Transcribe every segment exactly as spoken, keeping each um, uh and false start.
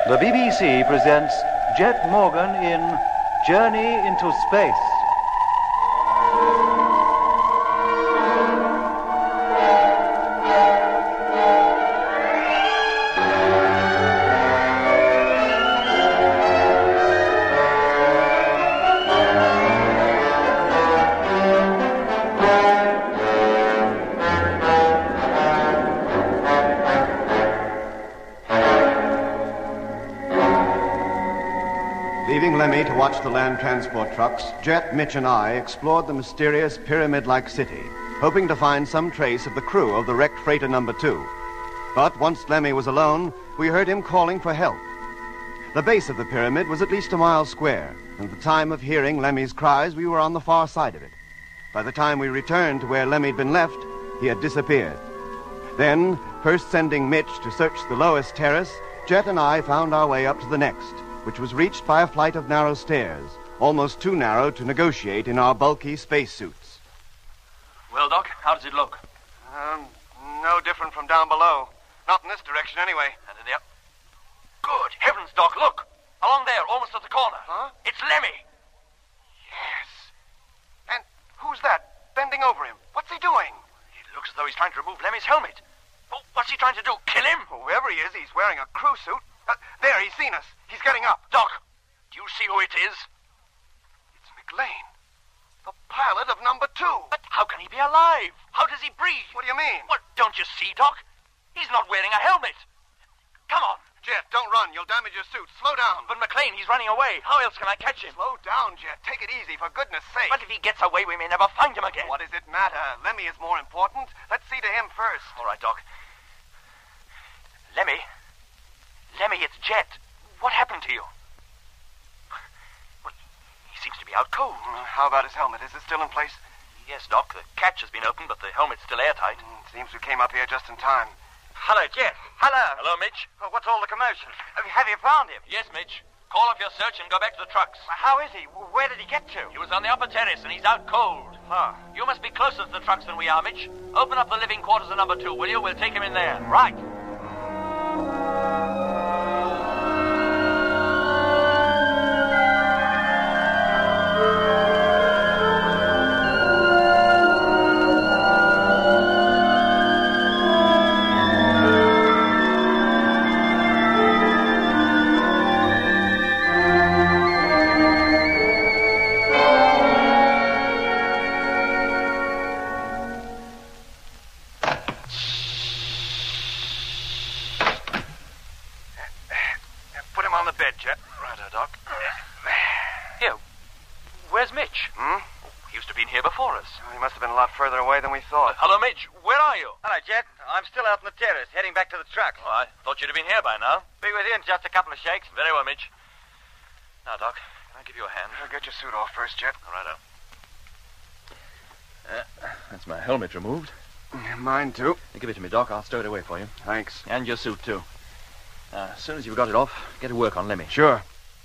The B B C presents Jet Morgan in Journey into Space. Leaving Lemmy to watch the land transport trucks, Jet, Mitch, and I explored the mysterious pyramid-like city, hoping to find some trace of the crew of the wrecked freighter number two. But once Lemmy was alone, we heard him calling for help. The base of the pyramid was at least a mile square, and at the time of hearing Lemmy's cries, we were on the far side of it. By the time we returned to where Lemmy had been left, he had disappeared. Then, first sending Mitch to search the lowest terrace, Jet and I found our way up to the next, which was reached by a flight of narrow stairs, almost too narrow to negotiate in our bulky spacesuits. Well, Doc, how does it look? Um, no different from down below. Not in this direction, anyway. And in the up... Good heavens, Doc, look! Along there, almost at the corner. Huh? It's Lemmy! Yes. And who's that, bending over him? What's he doing? It looks as though he's trying to remove Lemmy's helmet. Oh, what's he trying to do, kill him? Whoever he is, he's wearing a crew suit. Uh, there, he's seen us. He's getting up. Doc, do you see who it is? It's McLean, the pilot of number two. But how can he be alive? How does he breathe? What do you mean? What, don't you see, Doc? He's not wearing a helmet. Come on. Jet, don't run. You'll damage your suit. Slow down. But McLean, he's running away. How else can I catch him? Slow down, Jet. Take it easy, for goodness sake. But if he gets away, we may never find him again. What does it matter? Lemmy is more important. Let's see to him first. All right, Doc. Lemmy. Lemmy, it's Jet. What happened to you? Well, he seems to be out cold. Uh, how about his helmet? Is it still in place? Yes, Doc. The catch has been opened, but the helmet's still airtight. Mm, seems we came up here just in time. Hello, Jet. Hello. Hello, Mitch. Oh, what's all the commotion? Have, have you found him? Yes, Mitch. Call off your search and go back to the trucks. Well, how is he? Where did he get to? He was on the upper terrace, and he's out cold. Huh. You must be closer to the trucks than we are, Mitch. Open up the living quarters of number two, will you? We'll take him in there. Right. Further away than we thought. Uh, hello, Mitch. Where are you? Hello, Jet. I'm still out on the terrace, heading back to the truck. Oh, I thought you'd have been here by now. Be with you in just a couple of shakes. Very well, Mitch. Now, Doc, can I give you a hand? I'll get your suit off first, Jet. All right, uh, That's my helmet removed. Mine, too. You give it to me, Doc. I'll stow it away for you. Thanks. And your suit, too. Uh, as soon as you've got it off, get to work on Lemmy. Sure.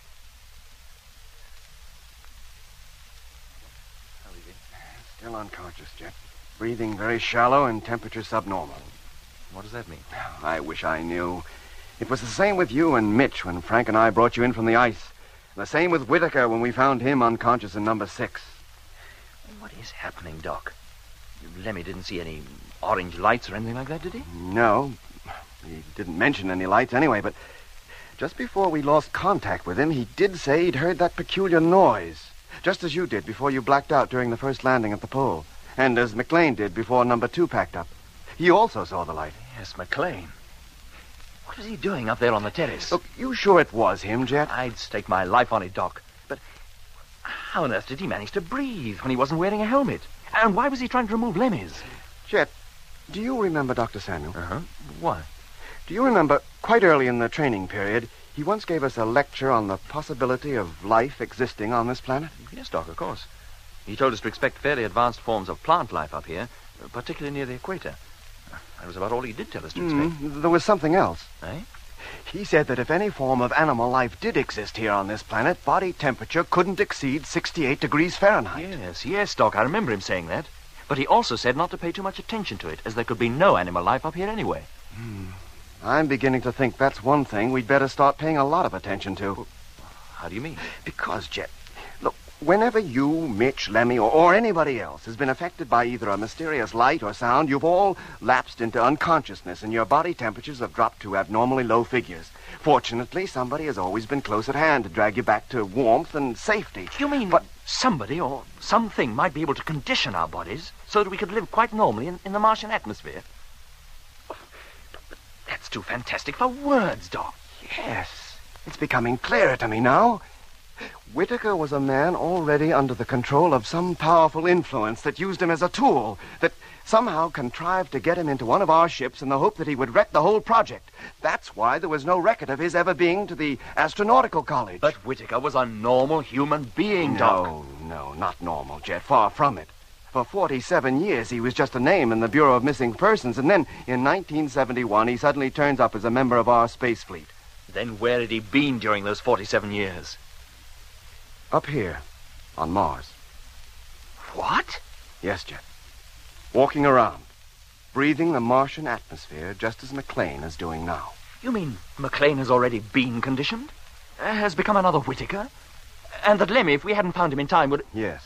How is he? Still unconscious, Jet. Breathing very shallow and temperature subnormal. What does that mean? I wish I knew. It was the same with you and Mitch when Frank and I brought you in from the ice. The same with Whitaker when we found him unconscious in number six. What is happening, Doc? Lemmy didn't see any orange lights or anything like that, did he? No. He didn't mention any lights anyway, but just before we lost contact with him, he did say he'd heard that peculiar noise, just as you did before you blacked out during the first landing at the pole. And as McLean did before number two packed up. He also saw the light. Yes, McLean. What was he doing up there on the terrace? Look, you sure it was him, Jet? I'd stake my life on it, Doc. But how on earth did he manage to breathe when he wasn't wearing a helmet? And why was he trying to remove Lemmy's? Jet, do you remember Doctor Samuel? Uh-huh. Why? Do you remember, quite early in the training period, he once gave us a lecture on the possibility of life existing on this planet? Yes, Doc, of course. He told us to expect fairly advanced forms of plant life up here, particularly near the equator. That was about all he did tell us to expect. Mm, there was something else. Eh? He said that if any form of animal life did exist here on this planet, body temperature couldn't exceed sixty-eight degrees Fahrenheit. Yes, yes, Doc, I remember him saying that. But he also said not to pay too much attention to it, as there could be no animal life up here anyway. Hmm. I'm beginning to think that's one thing we'd better start paying a lot of attention to. How do you mean? Because, Jet, look, whenever you, Mitch, Lemmy, or, or anybody else has been affected by either a mysterious light or sound, you've all lapsed into unconsciousness and your body temperatures have dropped to abnormally low figures. Fortunately, somebody has always been close at hand to drag you back to warmth and safety. You mean But somebody or something might be able to condition our bodies so that we could live quite normally in, in the Martian atmosphere? But that's too fantastic for words, Doc. Yes, it's becoming clearer to me now. Whittaker was a man already under the control of some powerful influence that used him as a tool, that somehow contrived to get him into one of our ships in the hope that he would wreck the whole project. That's why there was no record of his ever being to the Astronautical College. But Whittaker was a normal human being, Doc. No, no, not normal, Jet. Far from it. For forty-seven years, he was just a name in the Bureau of Missing Persons, and then in nineteen seventy-one, he suddenly turns up as a member of our space fleet. Then where had he been during those forty-seven years? Up here, on Mars. What? Yes, Jet. Walking around, breathing the Martian atmosphere just as McLean is doing now. You mean McLean has already been conditioned? Uh, has become another Whittaker? And that Lemmy, if we hadn't found him in time, would... Yes.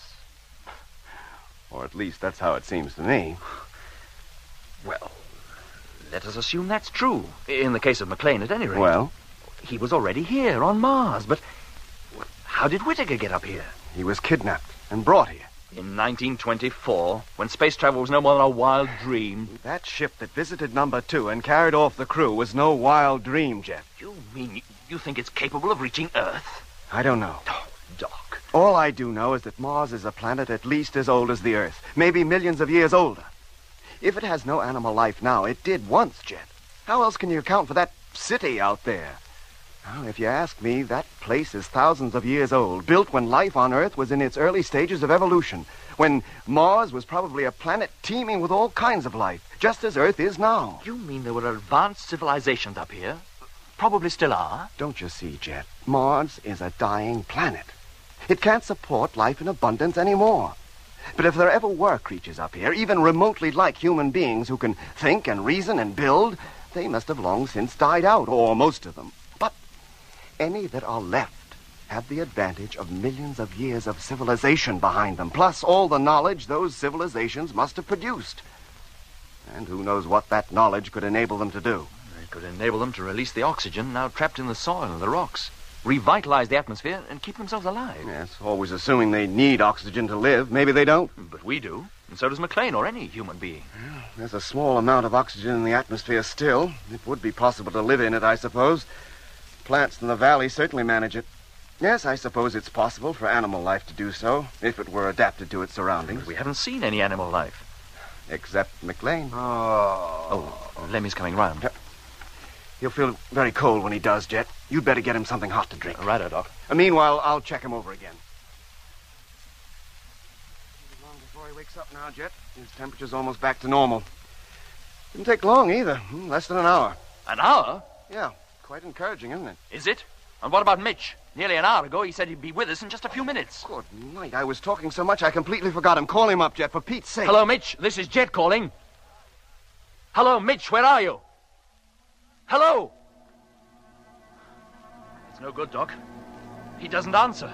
Or at least that's how it seems to me. Well, let us assume that's true. In the case of McLean, at any rate. Well? He was already here, on Mars, but... how did Whittaker get up here? He was kidnapped and brought here. In nineteen twenty-four, when space travel was no more than a wild dream. That ship that visited number two and carried off the crew was no wild dream, Jeff. You mean you think it's capable of reaching Earth? I don't know. Oh, Doc. All I do know is that Mars is a planet at least as old as the Earth, maybe millions of years older. If it has no animal life now, it did once, Jet. How else can you account for that city out there? Well, if you ask me, that place is thousands of years old, built when life on Earth was in its early stages of evolution, when Mars was probably a planet teeming with all kinds of life, just as Earth is now. You mean there were advanced civilizations up here? Probably still are. Don't you see, Jet? Mars is a dying planet. It can't support life in abundance anymore. But if there ever were creatures up here, even remotely like human beings who can think and reason and build, they must have long since died out, or most of them. But any that are left have the advantage of millions of years of civilization behind them, plus all the knowledge those civilizations must have produced. And who knows what that knowledge could enable them to do. It could enable them to release the oxygen now trapped in the soil and the rocks, revitalize the atmosphere, and keep themselves alive. Yes, always assuming they need oxygen to live. Maybe they don't. But we do, and so does McLean or any human being. Well, there's a small amount of oxygen in the atmosphere still. It would be possible to live in it, I suppose. Plants in the valley certainly manage it. Yes, I suppose it's possible for animal life to do so, if it were adapted to its surroundings. We haven't seen any animal life. Except McLean. Oh, Lemmy's coming round. Yep. He'll feel very cold when he does, Jet. You'd better get him something hot to drink. Uh, righto, Doc. Uh, meanwhile, I'll check him over again. Long before he wakes up now, Jet. His temperature's almost back to normal. Didn't take long either. Hmm, less than an hour. An hour? Yeah, quite encouraging, isn't it? Is it? And what about Mitch? Nearly an hour ago, he said he'd be with us in just a few minutes. Good night. I was talking so much I completely forgot him. Call him up, Jet, for Pete's sake. Hello, Mitch. This is Jet calling. Hello, Mitch. Where are you? Hello? It's no good, Doc. He doesn't answer.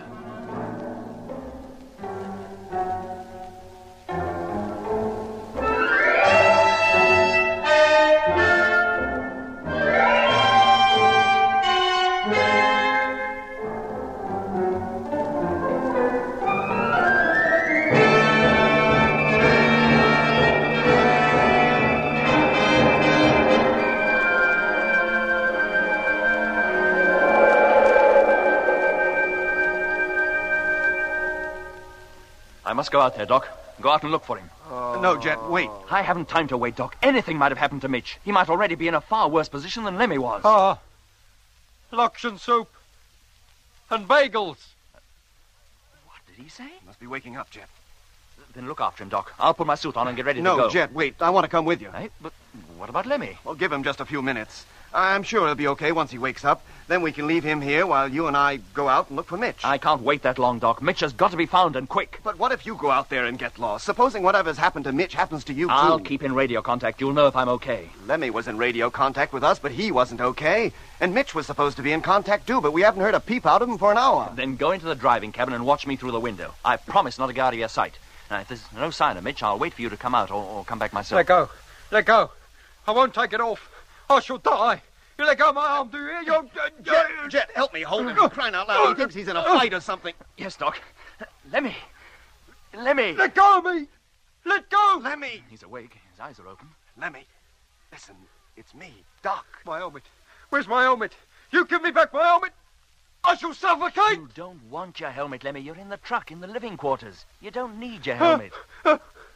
I must go out there, Doc. Go out and look for him. Uh, no, Jet, wait. I haven't time to wait, Doc. Anything might have happened to Mitch. He might already be in a far worse position than Lemmy was. Ah, Loction soup. And bagels. What did he say? Must be waking up, Jet. Then look after him, Doc. I'll put my suit on and get ready no, to go. No, Jet, wait. I want to come with you. Hey, but what about Lemmy? Well, give him just a few minutes. I'm sure he'll be okay once he wakes up. Then we can leave him here while you and I go out and look for Mitch. I can't wait that long, Doc. Mitch has got to be found, and quick. But what if you go out there and get lost? Supposing whatever's happened to Mitch happens to you, too. I'll keep in radio contact. You'll know if I'm okay. Lemmy was in radio contact with us, but he wasn't okay. And Mitch was supposed to be in contact, too, but we haven't heard a peep out of him for an hour. Then go into the driving cabin and watch me through the window. I promise not to get out of your sight. Now, if there's no sign of Mitch, I'll wait for you to come out or, or come back myself. Let go. Let go. I won't take it off. I shall die. You let go of my arm, do you hear? You... Jet, Jet, help me hold him. You're crying out loud. He thinks he's in a fight or something. Yes, Doc. Lemmy. Lemmy. Let go of me. Let go. Lemmy. He's awake. His eyes are open. Lemmy, listen. It's me, Doc. My helmet. Where's my helmet? You give me back my helmet. I shall suffocate. You don't want your helmet, Lemmy. You're in the truck, in the living quarters. You don't need your helmet. Uh, uh.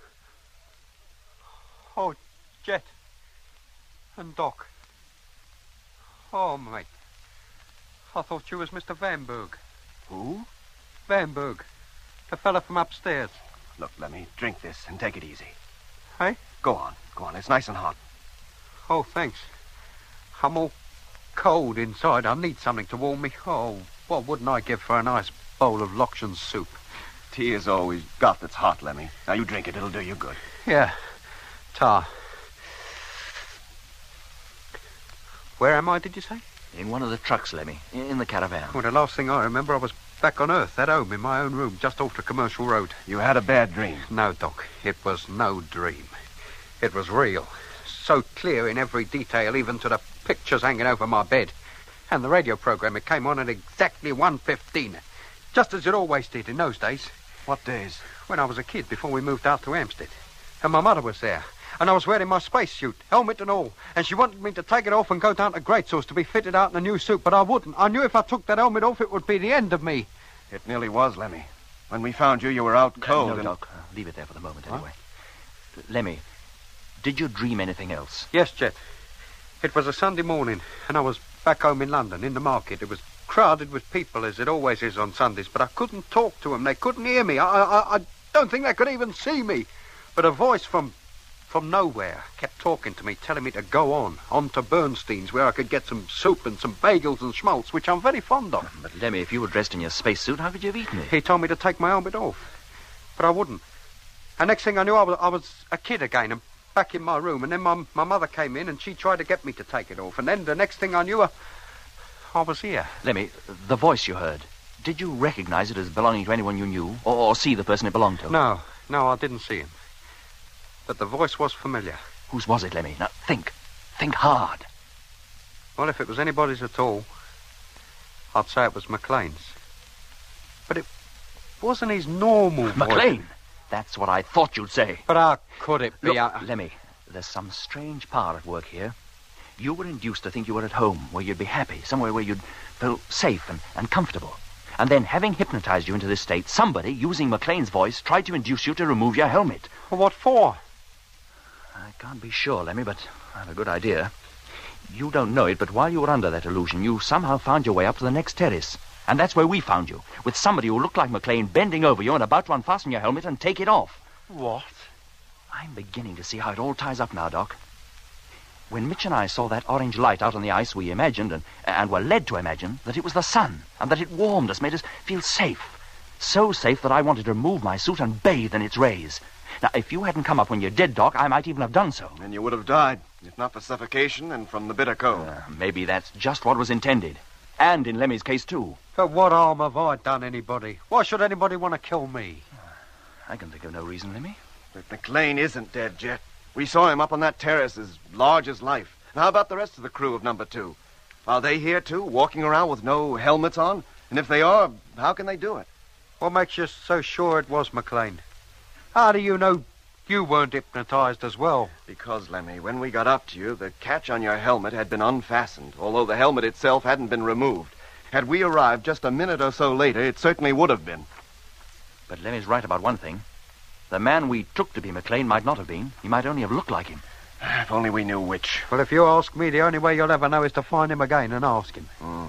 Oh, Jet. And Doc. Oh, mate. I thought you was Mister Vanberg. Who? Vanberg. The fella from upstairs. Look, Lemmy, drink this and take it easy. Hey? Go on. Go on. It's nice and hot. Oh, thanks. I'm all cold inside. I need something to warm me. Oh, what wouldn't I give for a nice bowl of Lokshan soup? Tea is always got that's hot, Lemmy. Now, you drink it. It'll do you good. Yeah. Tar. Where am I, did you say? In one of the trucks, Lemmy. In the caravan. Well, the last thing I remember, I was back on Earth, at home, in my own room, just off the commercial road. You had a bad dream. No, Doc. It was no dream. It was real. So clear in every detail, even to the pictures hanging over my bed. And the radio program, it came on at exactly one fifteen. Just as it always did in those days. What days? When I was a kid, before we moved out to Hampstead. And my mother was there. And I was wearing my spacesuit, helmet and all. And she wanted me to take it off and go down to Great Source to be fitted out in a new suit, but I wouldn't. I knew if I took that helmet off, it would be the end of me. It nearly was, Lemmy. When we found you, you were out cold. Uh, no, and... Doc. Uh, leave it there for the moment, anyway. Huh? Lemmy, did you dream anything else? Yes, Jet. It was a Sunday morning, and I was back home in London, in the market. It was crowded with people, as it always is on Sundays, but I couldn't talk to them. They couldn't hear me. I, I, I don't think they could even see me. But a voice from... from nowhere kept talking to me, telling me to go on, on to Bernstein's, where I could get some soup and some bagels and schmaltz, which I'm very fond of. But, Lemmy, if you were dressed in your spacesuit, how could you have eaten it? He told me to take my helmet off, but I wouldn't. And next thing I knew, I was, I was a kid again, and back in my room, and then my, my mother came in, and she tried to get me to take it off, and then the next thing I knew, I, I was here. Lemmy, the voice you heard, did you recognize it as belonging to anyone you knew, or, or see the person it belonged to? No, no, I didn't see him. But the voice was familiar. Whose was it, Lemmy? Now, think. Think hard. Well, if it was anybody's at all, I'd say it was McLean's. But it wasn't his normal voice. McLean? That's what I thought you'd say. But how could it be? Look, I... Lemmy, there's some strange power at work here. You were induced to think you were at home, where you'd be happy, somewhere where you'd feel safe and, and comfortable. And then, having hypnotized you into this state, somebody, using McLean's voice, tried to induce you to remove your helmet. Well, what for? I can't be sure, Lemmy, but I have a good idea. You don't know it, but while you were under that illusion, you somehow found your way up to the next terrace. And that's where we found you, with somebody who looked like McLean bending over you and about to unfasten your helmet and take it off. What? I'm beginning to see how it all ties up now, Doc. When Mitch and I saw that orange light out on the ice, we imagined, and, and were led to imagine, that it was the sun, and that it warmed us, made us feel safe. So safe that I wanted to remove my suit and bathe in its rays. Now, if you hadn't come up when you did, Doc, I might even have done so. And you would have died, if not for suffocation and from the bitter cold. Uh, maybe that's just what was intended. And in Lemmy's case, too. But what harm have I done anybody? Why should anybody want to kill me? I can think of no reason, Lemmy. But McLean isn't dead, Jet. We saw him up on that terrace as large as life. And how about the rest of the crew of number two? Are they here, too, walking around with no helmets on? And if they are, how can they do it? What makes you so sure it was McLean? How do you know you weren't hypnotized as well? Because, Lemmy, when we got up to you, the catch on your helmet had been unfastened, although the helmet itself hadn't been removed. Had we arrived just a minute or so later, it certainly would have been. But Lemmy's right about one thing. The man we took to be McLean might not have been. He might only have looked like him. If only we knew which. Well, if you ask me, the only way you'll ever know is to find him again and ask him. Mm.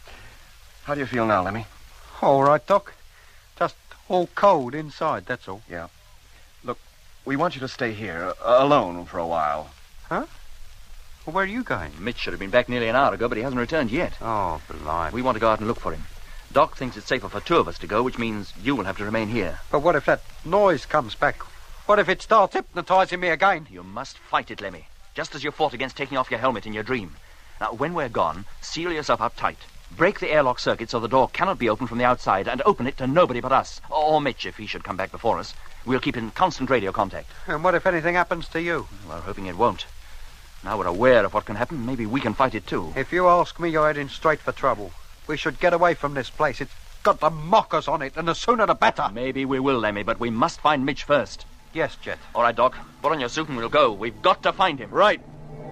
How do you feel now, Lemmy? All right, Doc. Just all cold inside, that's all. Yeah. Look, we want you to stay here, uh, alone for a while. Huh? Well, where are you going? Mitch should have been back nearly an hour ago, but he hasn't returned yet. Oh, blind. We want to go out and look for him. Doc thinks it's safer for two of us to go, which means you will have to remain here. But what if that noise comes back? What if it starts hypnotising me again? You must fight it, Lemmy, just as you fought against taking off your helmet in your dream. Now, when we're gone, seal yourself up tight. Break the airlock circuit so the door cannot be opened from the outside, and open it to nobody but us. Or Mitch, if he should come back before us. We'll keep in constant radio contact. And what if anything happens to you? We're hoping it won't. Now we're aware of what can happen, maybe we can fight it too. If you ask me, you're heading straight for trouble. We should get away from this place. It's got the mockers on it, and the sooner the better. Maybe we will, Lemmy, but we must find Mitch first. Yes, Jet. All right, Doc. Put on your suit and we'll go. We've got to find him. Right.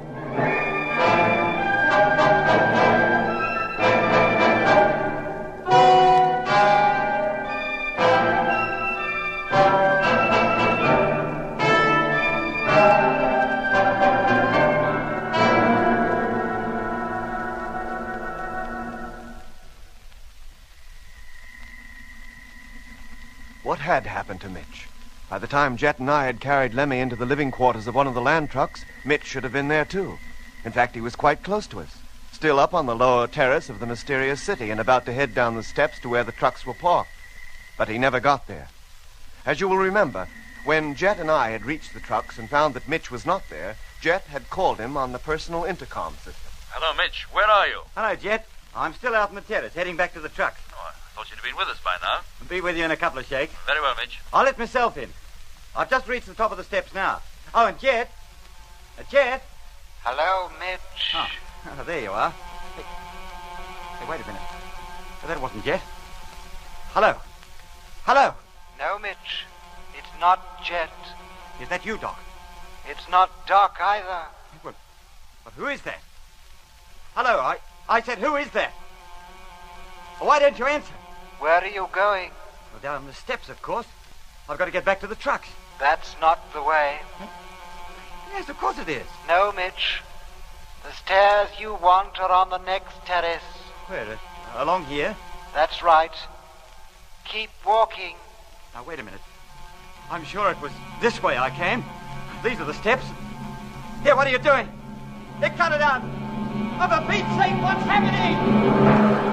What had happened to Mitch? By the time Jet and I had carried Lemmy into the living quarters of one of the land trucks, Mitch should have been there too. In fact, he was quite close to us, still up on the lower terrace of the mysterious city and about to head down the steps to where the trucks were parked. But he never got there. As you will remember, when Jet and I had reached the trucks and found that Mitch was not there, Jet had called him on the personal intercom system. Hello, Mitch. Where are you? Hello, Jet. I'm still out on the terrace, heading back to the trucks. Oh, I thought you'd been with us by now. I'll be with you in a couple of shakes. Very well, Mitch. I'll let myself in. I've just reached the top of the steps now. Oh, and Jet. Uh, Jet. Hello, Mitch. Oh. oh, there you are. Hey, hey wait a minute. Oh, that wasn't Jet. Hello. Hello. No, Mitch. It's not Jet. Is that you, Doc? It's not Doc either. Well, but who is that? Hello, I, I said, who is that? Why don't you answer? Where are you going? Well, down the steps, of course. I've got to get back to the trucks. That's not the way. Yes, of course it is. No, Mitch. The stairs you want are on the next terrace. Where? Uh, along here? That's right. Keep walking. Now, wait a minute. I'm sure it was this way I came. These are the steps. Here, what are you doing? They cut it out. Oh, for Pete's sake, what's happening?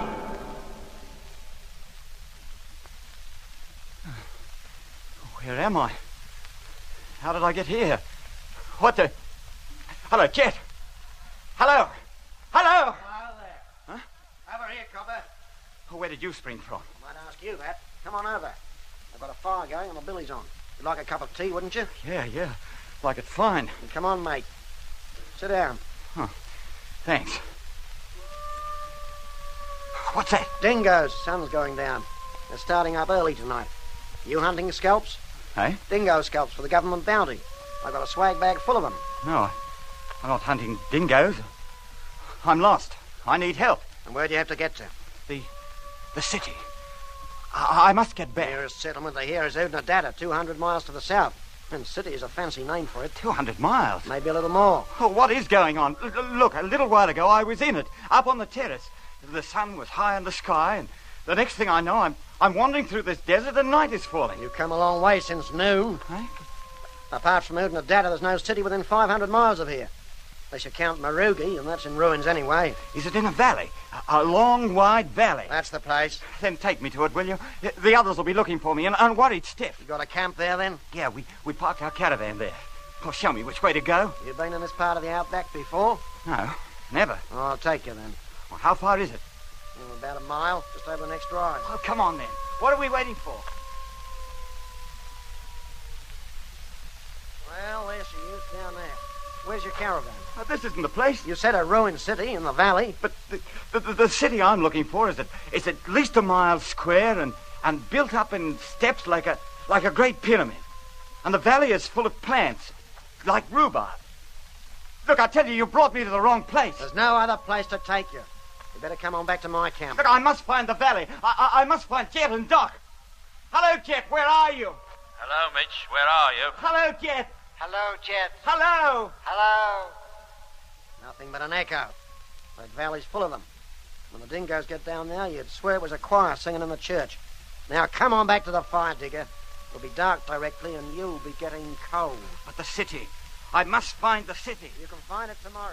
Where am I? How did I get here? What the... Hello, Jet. Hello. Hello. Hello there. Huh? Over here, copper. Oh, where did you spring from? I might ask you that. Come on over. I've got a fire going and the billy's on. You'd like a cup of tea, wouldn't you? Yeah, yeah. Like it's fine. Come on, mate. Sit down. Huh. Thanks. What's that? Dingoes. Sun's going down. They're starting up early tonight. You hunting scalps? Hey? Dingo scalps for the government bounty. I've got a swag bag full of them. No, I'm not hunting dingoes. I'm lost. I need help. And where do you have to get to? The... the city. I, I must get back. The nearest settlement to here is Udnadata, two hundred miles to the south. And city is a fancy name for it. two hundred miles? Maybe a little more. Oh, what is going on? L- look, a little while ago I was in it, up on the terrace. The sun was high in the sky, and the next thing I know, I'm I'm wandering through this desert and night is falling. You've come a long way since noon. Hey? Apart from Udnadata, there's no city within five hundred miles of here. Unless you count Marugi, and that's in ruins anyway. Is it in a valley? A, a long, wide valley? That's the place. Then take me to it, will you? The others will be looking for me, and unworried stiff. You got a camp there, then? Yeah, we, we parked our caravan there. Oh, show me which way to go. You been in this part of the outback before? No, never. Oh, I'll take you, then. Well, how far is it? Oh, about a mile, just over the next rise. Oh, come on, then. What are we waiting for? Well, there she is, down there. Where's your caravan? Oh, this isn't the place. You said a ruined city in the valley. But the, the, the, the city I'm looking for is at, is at least a mile square and, and built up in steps like a like a great pyramid. And the valley is full of plants, like rhubarb. Look, I tell you, you brought me to the wrong place. There's no other place to take you. You better come on back to my camp. Look, I must find the valley. I, I, I must find Jet and Doc. Hello, Jet, where are you? Hello, Mitch. Where are you? Hello, Jet. Hello, Jet. Hello. Hello. Nothing but an echo. That valley's full of them. When the dingoes get down there, you'd swear it was a choir singing in the church. Now, come on back to the fire, Digger. It'll be dark directly, and you'll be getting cold. But the city, I must find the city. You can find it tomorrow.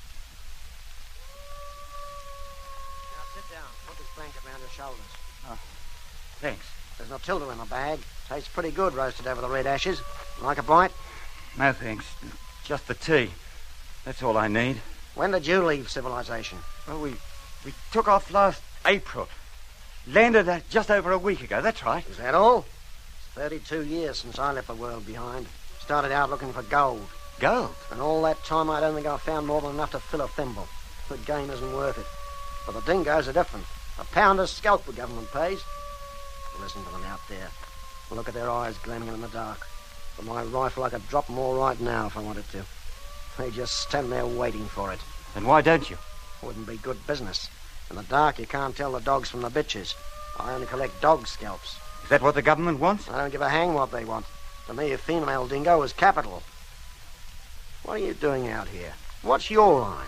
Now sit down. Put this blanket round your shoulders. Oh, thanks. There's Matilda in the bag. Tastes pretty good roasted over the red ashes. Like a bite? No, thanks. Just the tea. That's all I need. When did you leave civilization? Well, we we took off last April. Landed uh, just over a week ago. That's right. Is that all? It's thirty-two years since I left the world behind. Started out looking for gold. Gold? And all that time I don't think I found more than enough to fill a thimble. The game isn't worth it. But the dingoes are different. A pound a scalp the government pays. Listen to them out there. Look at their eyes gleaming in the dark. With my rifle, I could drop them all right now if I wanted to. They just stand there waiting for it. Then why don't you? Wouldn't be good business. In the dark, you can't tell the dogs from the bitches. I only collect dog scalps. Is that what the government wants? I don't give a hang what they want. To me, a female dingo is capital. What are you doing out here? What's your line?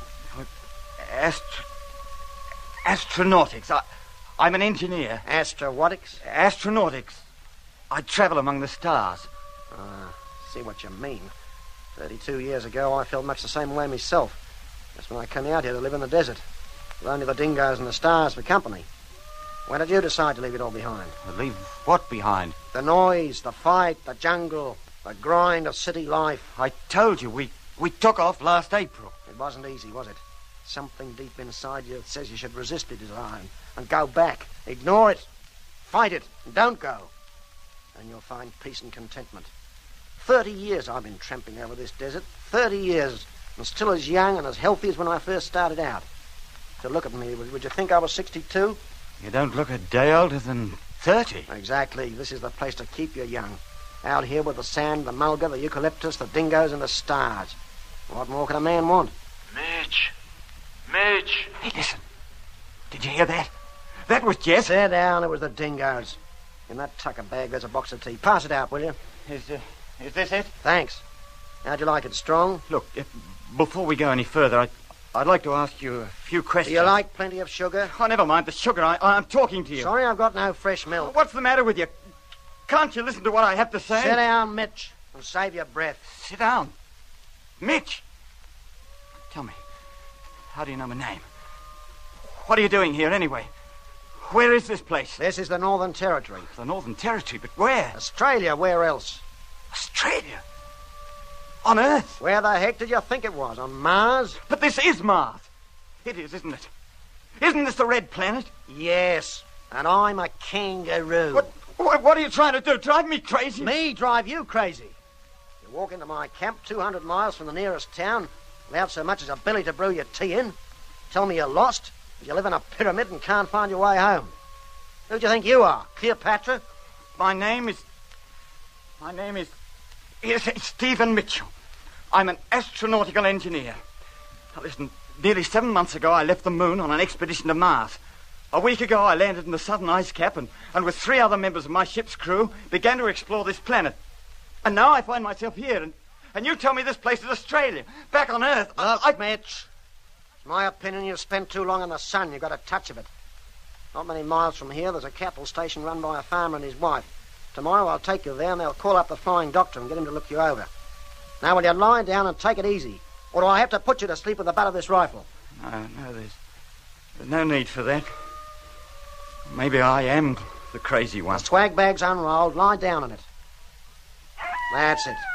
Astro... Astronautics. I... I'm an engineer. Astrawatics? Astronautics. I travel among the stars. Ah, see what you mean. Thirty-two years ago, I felt much the same way myself. Just when I came out here to live in the desert. With only the dingoes and the stars for company. When did you decide to leave it all behind? Leave what behind? The noise, the fight, the jungle, the grind of city life. I told you, we, we took off last April. It wasn't easy, was it? Something deep inside you that says you should resist the desire and go back. Ignore it. Fight it. And don't go. And you'll find peace and contentment. Thirty years I've been tramping over this desert. Thirty years. And still as young and as healthy as when I first started out. To look at me, would you think I was sixty-two? You don't look a day older than thirty. Exactly. This is the place to keep you young. Out here with the sand, the mulga, the eucalyptus, the dingoes, and the stars. What more can a man want? Mitch. Mitch. Hey, listen. Did you hear that? That was Jess. Sit down. It was the dingoes. In that tucker bag, there's a box of tea. Pass it out, will you? Is, uh, is this it? Thanks. How'd you like it? Strong? Look, if, before we go any further, I, I'd like to ask you a few questions. Do you like plenty of sugar? Oh, never mind the sugar. I, I'm talking to you. Sorry, I've got no fresh milk. What's the matter with you? Can't you listen to what I have to say? Sit down, Mitch, and save your breath. Sit down. Mitch. Tell me, how do you know my name? What are you doing here, anyway? Where is this place? This is the Northern Territory. The Northern Territory, but where? Australia, where else? Australia? On Earth? Where the heck did you think it was? On Mars? But this is Mars. It is, isn't it? Isn't this the red planet? Yes, and I'm a kangaroo. What, what, what are you trying to do? Drive me crazy? Me drive you crazy? You walk into my camp two hundred miles from the nearest town without so much as a billy to brew your tea in? Tell me you're lost? You live in a pyramid and can't find your way home. Who do you think you are? Cleopatra? My name is... My name is... is Stephen Mitchell. I'm an astronautical engineer. Now listen, nearly seven months ago I left the moon on an expedition to Mars. A week ago I landed in the southern ice cap and, and with three other members of my ship's crew began to explore this planet. And now I find myself here and, and you tell me this place is Australia. Back on Earth. Look, I... Mitch... It's my opinion you've spent too long in the sun. You've got a touch of it. Not many miles from here, there's a cattle station run by a farmer and his wife. Tomorrow I'll take you there and they'll call up the flying doctor and get him to look you over. Now, will you lie down and take it easy? Or do I have to put you to sleep with the butt of this rifle? No, no, there's, there's no need for that. Maybe I am the crazy one. The swag bag's unrolled. Lie down on it. That's it.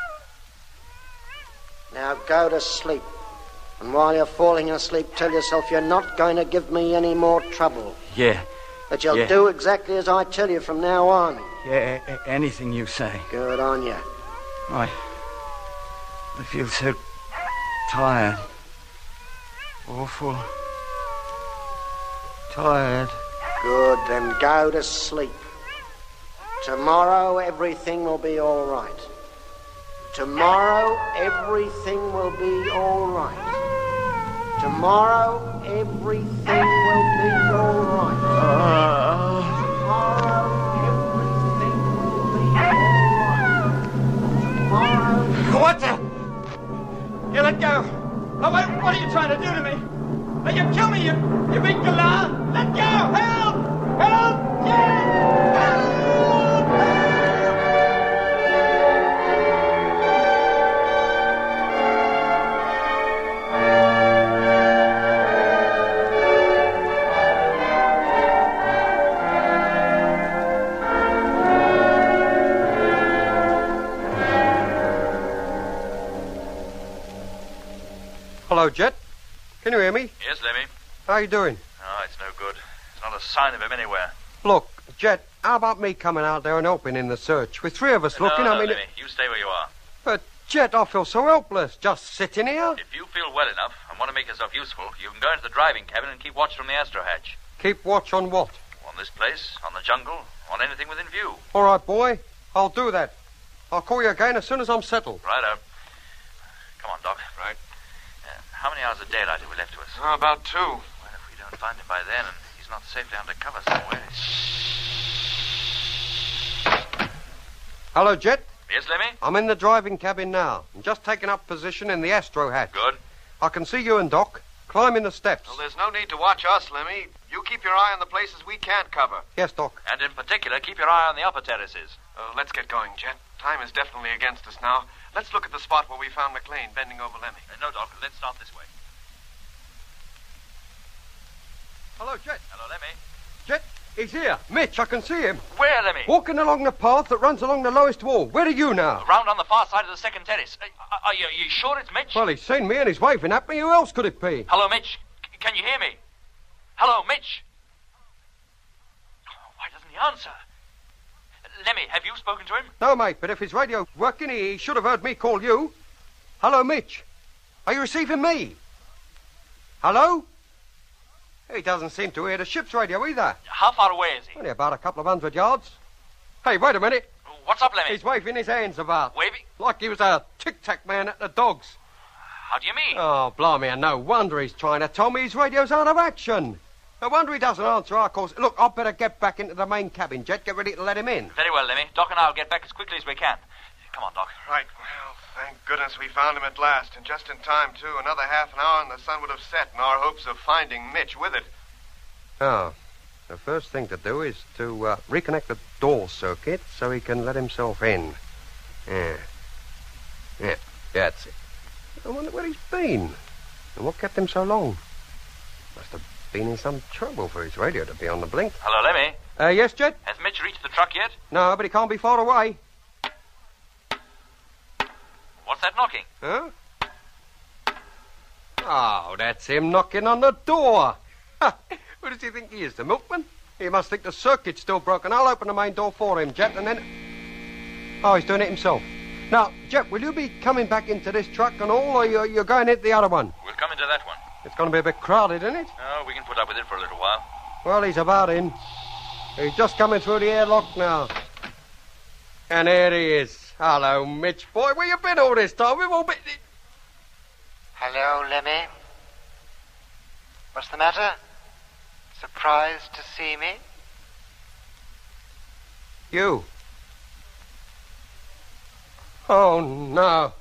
Now go to sleep. And while you're falling asleep, tell yourself you're not going to give me any more trouble. Yeah. That you'll yeah. do exactly as I tell you from now on. Yeah, a- a- anything you say. Good on you. I... I feel so tired. Awful. Tired. Good, then go to sleep. Tomorrow everything will be all right. Tomorrow everything will be all right. Tomorrow everything will be all right. Tomorrow everything will be all right. Tomorrow... What the... You let go. Oh, what, what are you trying to do to me? Will you kill me, you, you big galah? Let go! Help! Help! Yeah! Help! Help! Hello, Jet. Can you hear me? Yes, Lemmy. How you doing? Oh, it's no good. There's not a sign of him anywhere. Look, Jet, how about me coming out there and helping in the search? With three of us no, looking, no, I mean... Lemmy. You stay where you are. But, Jet, I feel so helpless, just sitting here. If you feel well enough and want to make yourself useful, you can go into the driving cabin and keep watch from the astro hatch. Keep watch on what? On this place, on the jungle, on anything within view. All right, boy. I'll do that. I'll call you again as soon as I'm settled. Righto. Come on, Doc. Right. Uh, how many hours of daylight have we left to us? Oh, about two. Well, if we don't find him by then and he's not safely under cover somewhere... Hello, Jet. Yes, Lemmy? I'm in the driving cabin now. I'm just taking up position in the astro hatch. Good. I can see you and Doc climbing the steps. Well, there's no need to watch us, Lemmy. You keep your eye on the places we can't cover. Yes, Doc. And in particular, keep your eye on the upper terraces. Uh, let's get going, Jet. Time is definitely against us now. Let's look at the spot where we found McLean bending over Lemmy. Uh, no, Doc. Let's start this way. Hello, Jet. Hello, Lemmy. Jet, he's here. Mitch, I can see him. Where, Lemmy? Walking along the path that runs along the lowest wall. Where are you now? Round on the far side of the second terrace. Uh, are you, are you sure it's Mitch? Well, he's seen me and he's waving at me. Who else could it be? Hello, Mitch. C- can you hear me? Hello, Mitch. Oh, why doesn't he answer? Lemmy, have you spoken to him? No, mate, but if his radio's working, he should have heard me call you. Hello, Mitch. Are you receiving me? Hello? He doesn't seem to hear the ship's radio either. How far away is he? Only about a couple of hundred yards. Hey, wait a minute. What's up, Lemmy? He's waving his hands about. Waving? Like he was a tic-tac man at the dogs. How do you mean? Oh, blimey, and no wonder he's trying to tell me his radio's out of action. No wonder he doesn't answer our calls. Look, I'd better get back into the main cabin, Jet. Get ready to let him in. Very well, Lemmy. Doc and I'll get back as quickly as we can. Come on, Doc. Right. Well, thank goodness we found him at last, and just in time, too. Another half an hour and the sun would have set, and our hopes of finding Mitch with it. Oh, the first thing to do is to uh, reconnect the door circuit so he can let himself in. Yeah. Yeah, that's it. I wonder where he's been. And what kept him so long? Must have been in some trouble for his radio to be on the blink. Hello, Lemmy. Uh, yes, Jet? Has Mitch reached the truck yet? No, but he can't be far away. What's that knocking? Huh? Oh, that's him knocking on the door. Who does he think he is, the milkman? He must think the circuit's still broken. I'll open the main door for him, Jet, and then... Oh, he's doing it himself. Now, Jet, will you be coming back into this truck and all, or you're, you're going into the other one? We'll come into that one. It's going to be a bit crowded, isn't it? Oh, we can put up with it for a little while. Well, he's about in. He's just coming through the airlock now. And there he is. Hello, Mitch, boy. Where you been all this time? We've all been... Hello, Lemmy. What's the matter? Surprised to see me? You. Oh, no.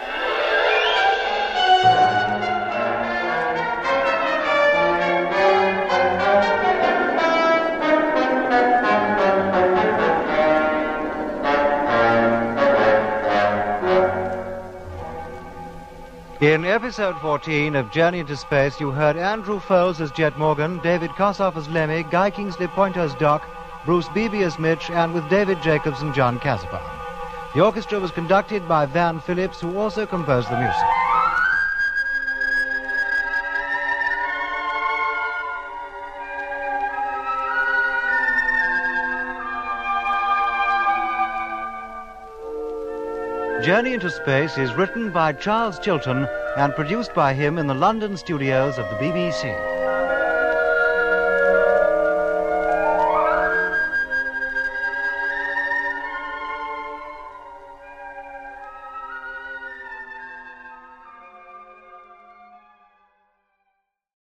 In episode fourteen of Journey into Space, you heard Andrew Foles as Jet Morgan, David Kossoff as Lemmy, Guy Kingsley Pointer as Doc, Bruce Beebe as Mitch, and with David Jacobs and John Casapan. The orchestra was conducted by Van Phillips, who also composed the music. Journey into Space is written by Charles Chilton and produced by him in the London studios of the B B C.